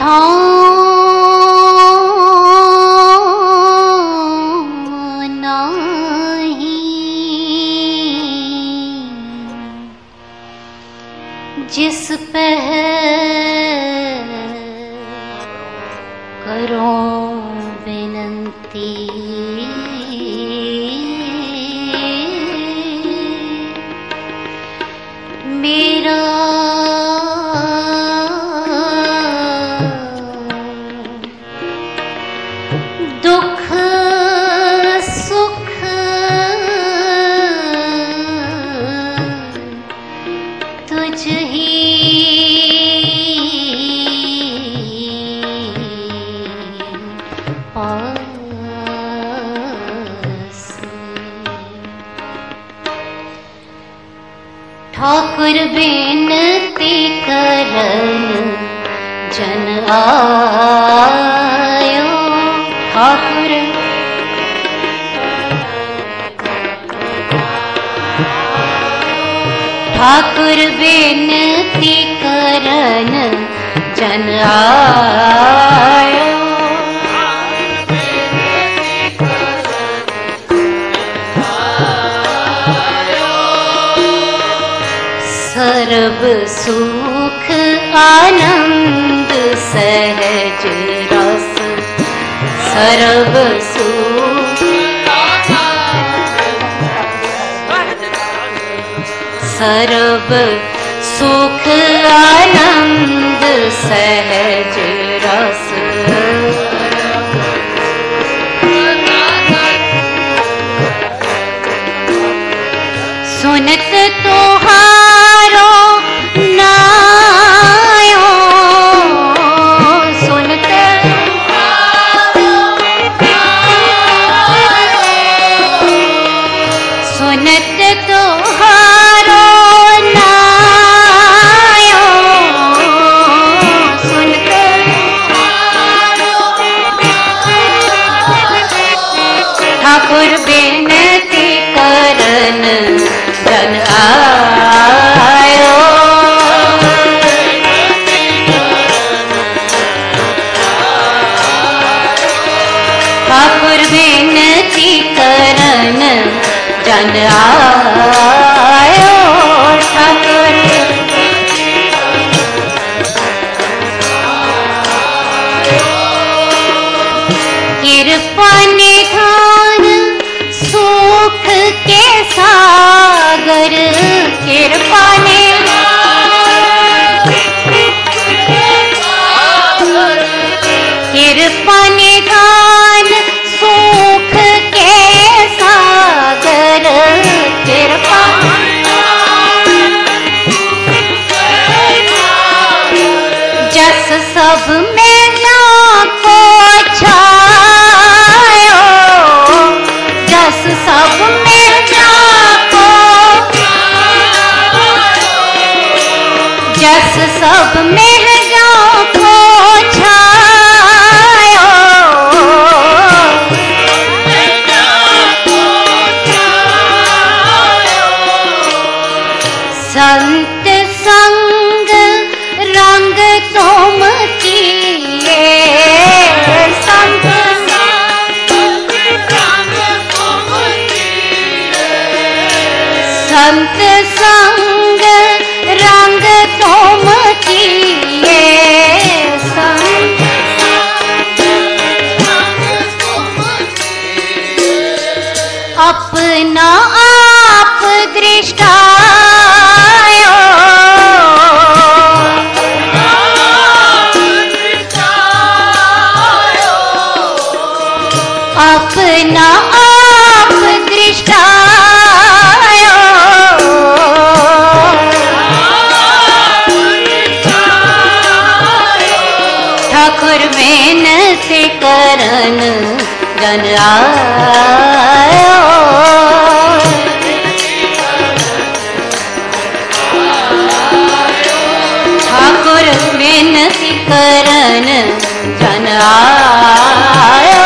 ठाव नाही, जिस पह करो विनंती, मेरा दुख सुख तुझ ही ठाकुर बेनती करन जन आयो, ठाकुर ठाकुर बेनती करन जन आयो, सर्व सुख आनंद सहज रस, सर्व सुख सर्व सुख आनंद सहज रस, सुनत तोहारो नायो, सुनत सुनत तोहारो नायो, सुनत ठाकुर बेनती करन जन आयो, ठाकुर बेनती करन जन आयो, ठाकुर कृपा निधान सुख के सागर, कृपा कृपा निधान सुख के सागर, कृपा जस सब में लाको छायो, जस सब में लाको, जस सब में लाको छायो, संत संग रंग तुम किए, संत संत संग रंग तुम किए, अपना आप दृष्टायो, अपना आप दृष्टायो, ठाकुर बेनती करन जन आयो, ठाकुर बेनती करन जन आयो,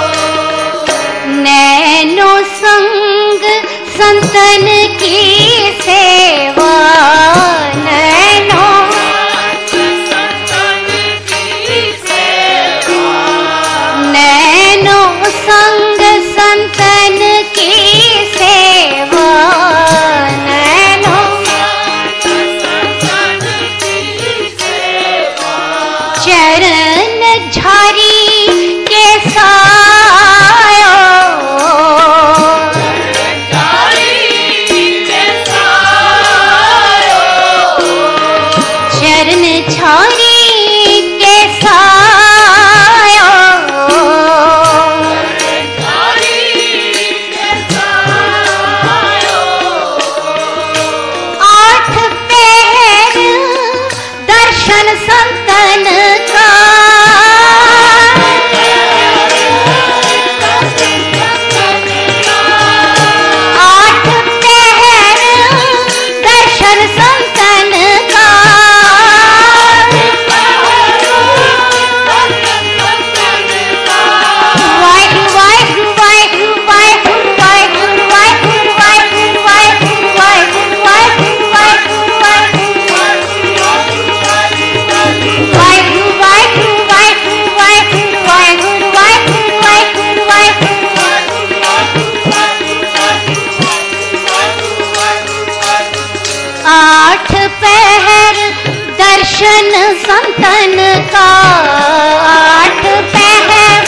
नैनो संग संतन की दर्शन संतन का, आठ पहर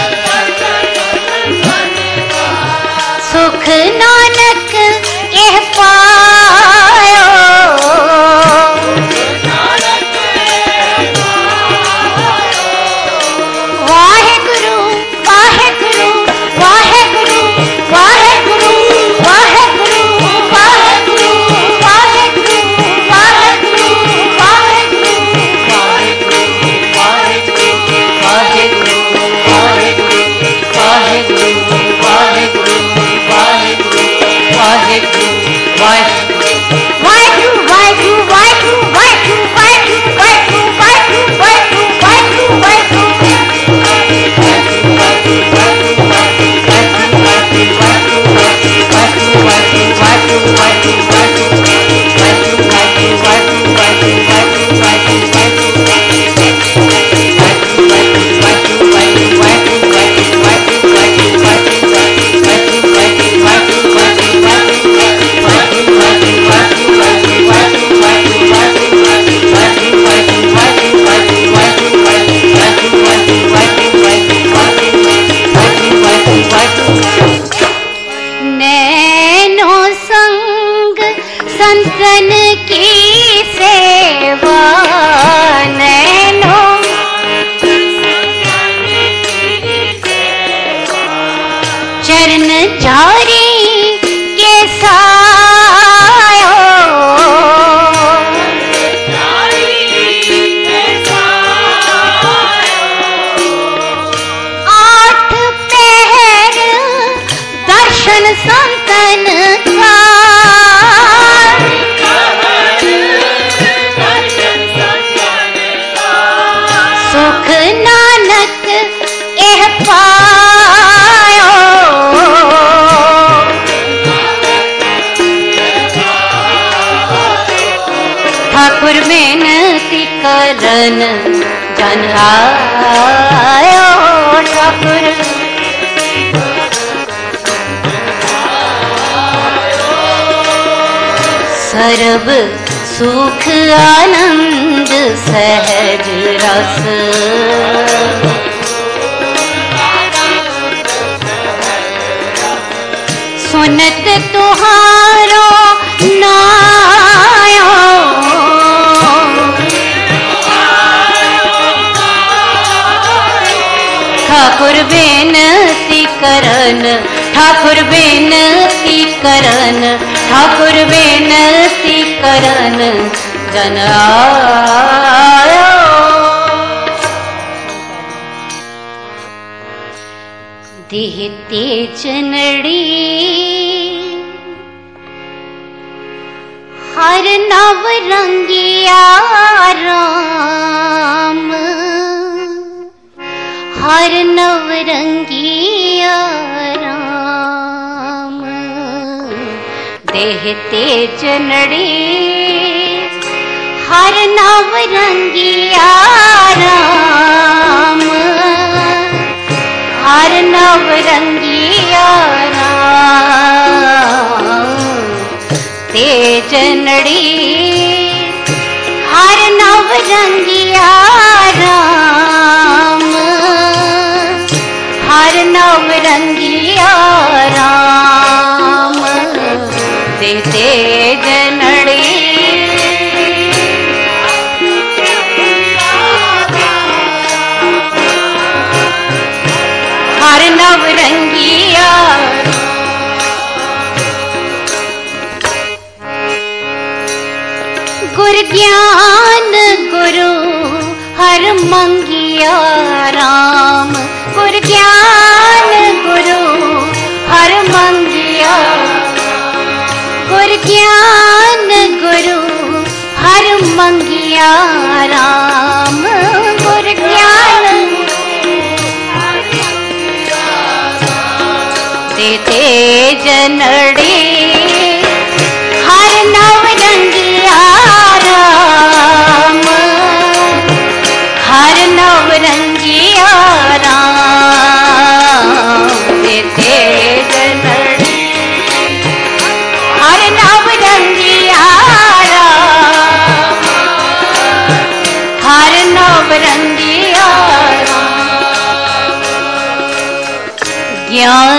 सुख नानक एह पायो। वाहेगुरु वाहेगुरु वाहेगुरु वाहेगुरु वाहेगुरु वाहेगुरु वाहेगुरु वाहेगुरु वाहेगुरु वाहेगुरु वाहेगुरु वाहेगुरु वाहेगुरु वाहेगुरु वाहेगुरु वाहेगुरु वाहेगुरु वाहेगुरु वाहेगुरु संतन की सेवा, नैनों चरण झारी के सायो, आठ पहर दर्शन संतन का, सुख नानक एह पायो। ठाकुर बेनती करन जन आयो, ठाकुर सर्व सुख आनंद सहज रस, सुनत तुहारो नायो, ठाकुर बेनती करन, ठाकुर बेनती करन, ठाकुर बेनती करन जन आयो। देह तेज नड़ी हर नव रंगिया राम, हर नव रंगिया राम, देह तेज नड़ी हर नव रंगिया राम, हर नव रंगिया राम, तेज नड़ी हर नव रंगिया राम, हर नव रंगिया राम, तेज नड़ी हर नव रंगिया। गुर ज्ञान गुरु हर मंगिया राम, गुर ज्ञान गुरु हर मंगिया, गुर ज्ञान गुरु हर मंगिया राम, गुर ज्ञान तेज नड़ी हर नव रंगिया राम, हर नव रंगिया राम, तेज नड़ी हर नव रंगिया राम,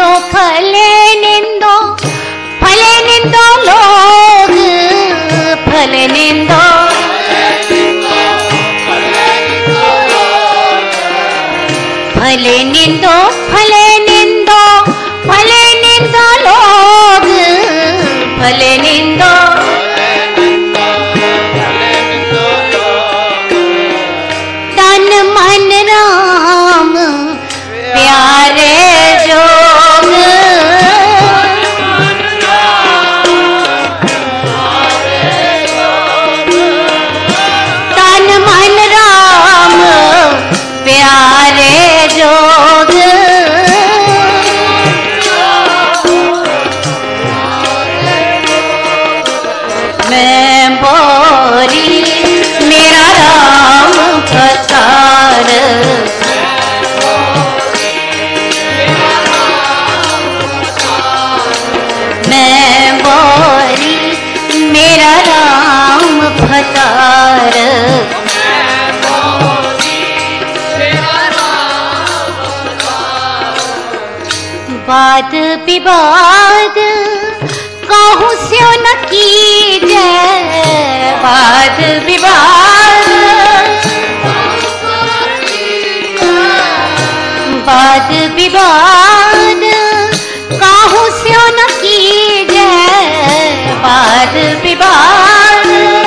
निंदो लोग, फले निंदो भले निंदो लोग, भले निंदो तन मन राम प्यारे जोग, तन मन राम प्यारे जोग, मैं बोरी मेरा राम फतार, मैं बोरी मेरा राम फतार, वाद विवाद कहूँ स्यो न कीजै, वाद विवाद कहूँ स्यो न कीजै, वाद विवाद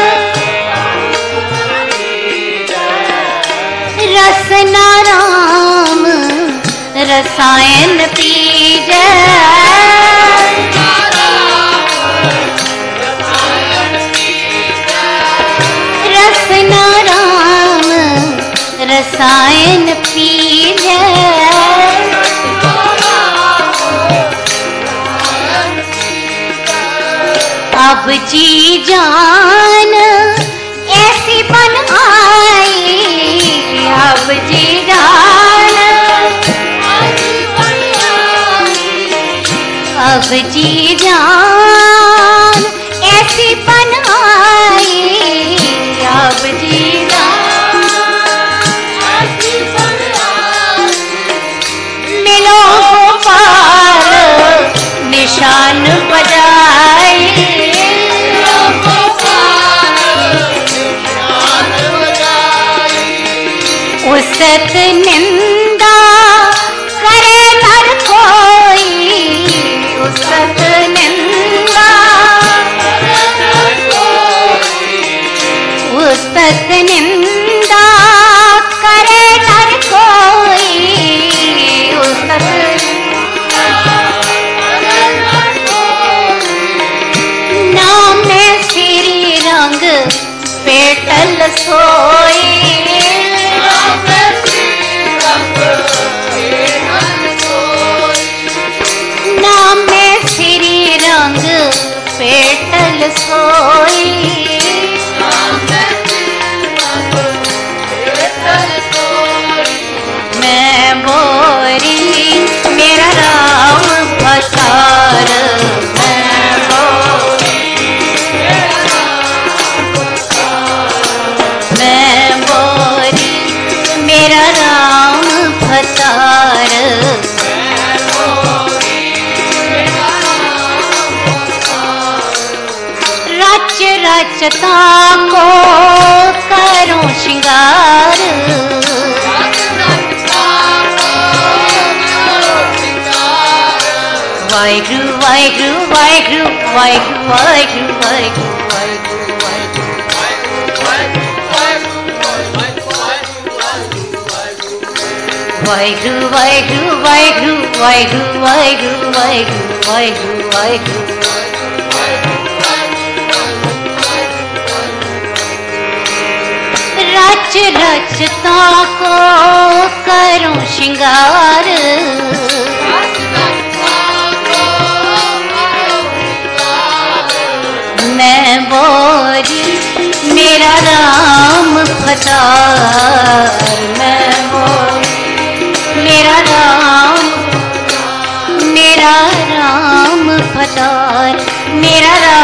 रसना राम रसायन पीजै, रसना राम रसायन पीजै, अब जी जान ऐसी बन आई, अब जी जान, अब जी जान ऐसी बन आई, अब जी जान ऐसी बन आई, मिलो गोपाल निशान बजाई, उसत निंदा करे नर कोई, उसत निंदा, उसत निंदा करे नर कोई, उसत नाम में श्री रंग पेटल सोई, नाम में श्री रंग पेटल सोई, मैं बोरी मेरा राम फतार, मैं बोरी मेरा राम फतार, रच रचता को करूं श्रृंगार, वाहिगुरु वाहिगुरु वाहिगुरु वाहिगुरु वाहिगुरु वाहिगुरु वाहिगुरु वाहिगुरु वाहिगुरु वाहिगुरु वाहिगुरु वाहिगुरु वाहिगुरु वाहिगुरु, रच रचता को करूं श्रृंगार, मैं बोरी मेरा राम फतार, मैं बोरी मेरा राम फतार, मेरा राम